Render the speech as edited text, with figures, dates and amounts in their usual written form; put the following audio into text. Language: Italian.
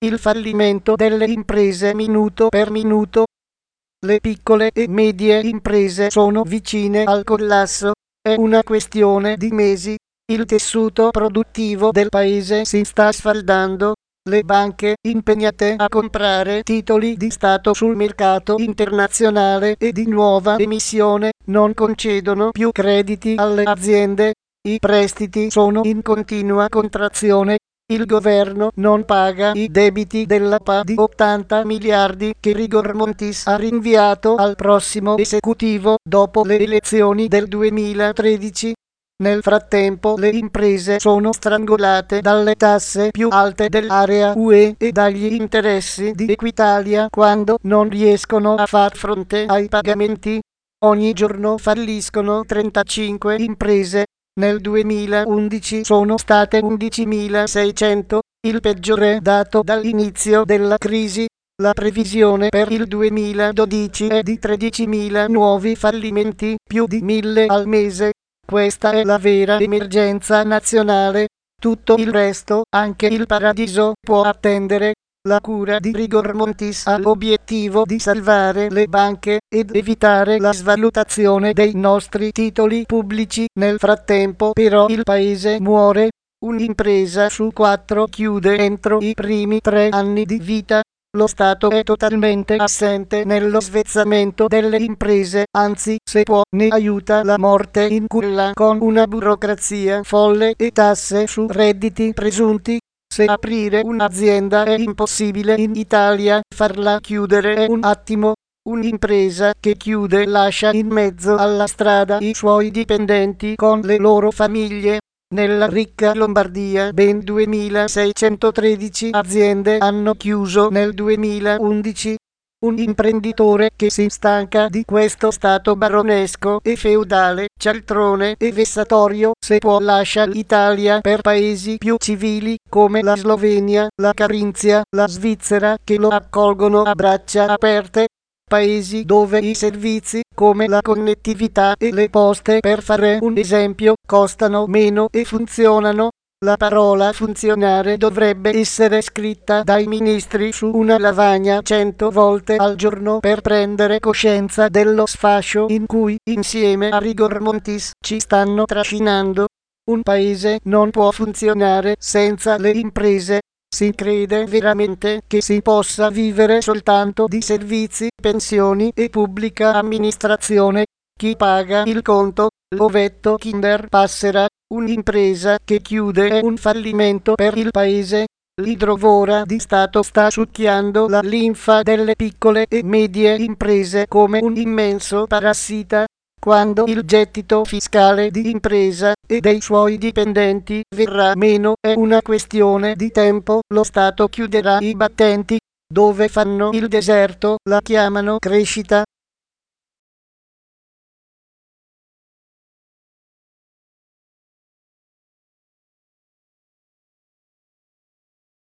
il fallimento delle imprese minuto per minuto. Le piccole e medie imprese sono vicine al collasso, è una questione di mesi. Il tessuto produttivo del paese si sta sfaldando. Le banche impegnate a comprare titoli di Stato sul mercato internazionale e di nuova emissione non concedono più crediti alle aziende. I prestiti sono in continua contrazione. Il governo non paga i debiti della PA di 80 miliardi che Rigor Montis ha rinviato al prossimo esecutivo dopo le elezioni del 2013. Nel frattempo le imprese sono strangolate dalle tasse più alte dell'area UE e dagli interessi di Equitalia quando non riescono a far fronte ai pagamenti. Ogni giorno falliscono 35 imprese. Nel 2011 sono state 11.600, il peggiore dato dall'inizio della crisi. La previsione per il 2012 è di 13.000 nuovi fallimenti, più di 1.000 al mese. Questa è la vera emergenza nazionale. Tutto il resto, anche il paradiso, può attendere. La cura di Rigor Montis ha l'obiettivo di salvare le banche ed evitare la svalutazione dei nostri titoli pubblici. Nel frattempo, però, il paese muore. Un'impresa su 4 chiude entro i primi 3 anni di vita. Lo Stato è totalmente assente nello svezzamento delle imprese, anzi, se può, ne aiuta la morte in culla con una burocrazia folle e tasse su redditi presunti. Se aprire un'azienda è impossibile in Italia, farla chiudere è un attimo. Un'impresa che chiude lascia in mezzo alla strada i suoi dipendenti con le loro famiglie. Nella ricca Lombardia ben 2613 aziende hanno chiuso nel 2011. Un imprenditore che si stanca di questo stato baronesco e feudale, cialtrone e vessatorio, se può lascia l'Italia per paesi più civili come la Slovenia, la Carinzia, la Svizzera che lo accolgono a braccia aperte. Paesi dove i servizi come la connettività e le poste, per fare un esempio, costano meno e funzionano. La parola funzionare dovrebbe essere scritta dai ministri su una lavagna 100 volte al giorno per prendere coscienza dello sfascio in cui, insieme a Rigor Montis, ci stanno trascinando. Un paese non può funzionare senza le imprese. Si crede veramente che si possa vivere soltanto di servizi, pensioni e pubblica amministrazione? Chi paga il conto? L'ovetto Kinder passerà. Un'impresa che chiude è un fallimento per il paese. L'idrovora di Stato sta succhiando la linfa delle piccole e medie imprese come un immenso parassita. Quando il gettito fiscale di impresa e dei suoi dipendenti verrà meno è una questione di tempo, lo Stato chiuderà i battenti. Dove fanno il deserto la chiamano crescita.